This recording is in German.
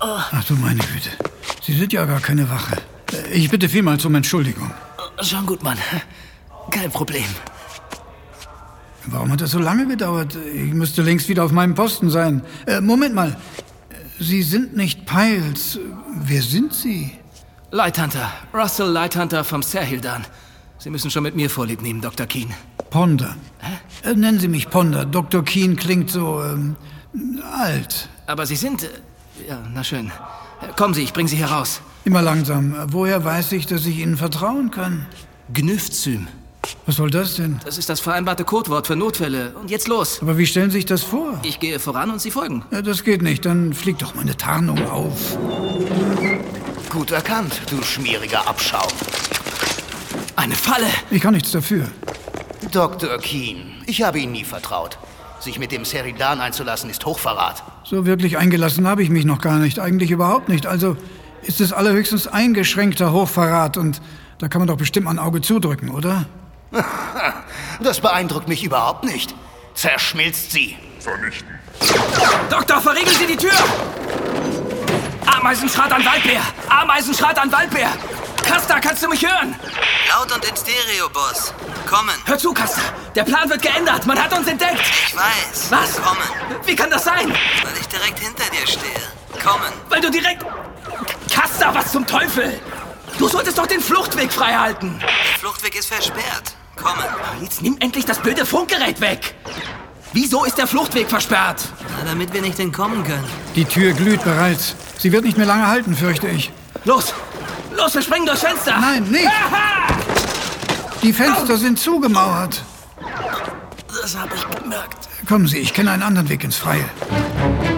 Ach du meine Güte. Sie sind ja gar keine Wache. Ich bitte vielmals um Entschuldigung. Schon gut, Mann. Kein Problem. Warum hat das so lange gedauert? Ich müsste längst wieder auf meinem Posten sein. Moment mal. Sie sind nicht Piles. Wer sind Sie? Lighthunter. Russell Lighthunter vom Serhildan. Sie müssen schon mit mir Vorlieb nehmen, Dr. Keen. Ponder. Nennen Sie mich Ponder. Dr. Keen klingt so, alt. Aber Sie sind... ja, na schön. Kommen Sie, ich bringe Sie hier raus. Immer langsam. Woher weiß ich, dass ich Ihnen vertrauen kann? Gnüfzym. Was soll das denn? Das ist das vereinbarte Codewort für Notfälle. Und jetzt los. Aber wie stellen Sie sich das vor? Ich gehe voran und Sie folgen. Ja, das geht nicht. Dann fliegt doch meine Tarnung auf. Gut erkannt, du schmieriger Abschaum. Eine Falle! Ich kann nichts dafür. Dr. Keen, ich habe Ihnen nie vertraut. Sich mit dem Serhildan einzulassen, ist Hochverrat. So wirklich eingelassen habe ich mich noch gar nicht. Eigentlich überhaupt nicht. Also ist es allerhöchstens eingeschränkter Hochverrat. Und da kann man doch bestimmt mal ein Auge zudrücken, oder? Das beeindruckt mich überhaupt nicht. Zerschmilzt sie. Vernichten. Doktor, verriegeln Sie die Tür! Ameisenschrat an Waldbär! Ameisenschrat an Waldbär! Custer, kannst du mich hören? Laut und in Stereo, Boss. Kommen. Hör zu, Custer! Der Plan wird geändert! Man hat uns entdeckt! Ich weiß. Was? Kommen. Wie kann das sein? Weil ich direkt hinter dir stehe. Kommen. Weil du direkt... Custer, was zum Teufel? Du solltest doch den Fluchtweg freihalten! Der Fluchtweg ist versperrt. Kommen. Jetzt nimm endlich das blöde Funkgerät weg! Wieso ist der Fluchtweg versperrt? Na, damit wir nicht entkommen können. Die Tür glüht bereits. Sie wird nicht mehr lange halten, fürchte ich. Los! Los, wir springen durchs Fenster! Nein, nicht! Aha! Die Fenster sind zugemauert. Das habe ich gemerkt. Kommen Sie, ich kenne einen anderen Weg ins Freie.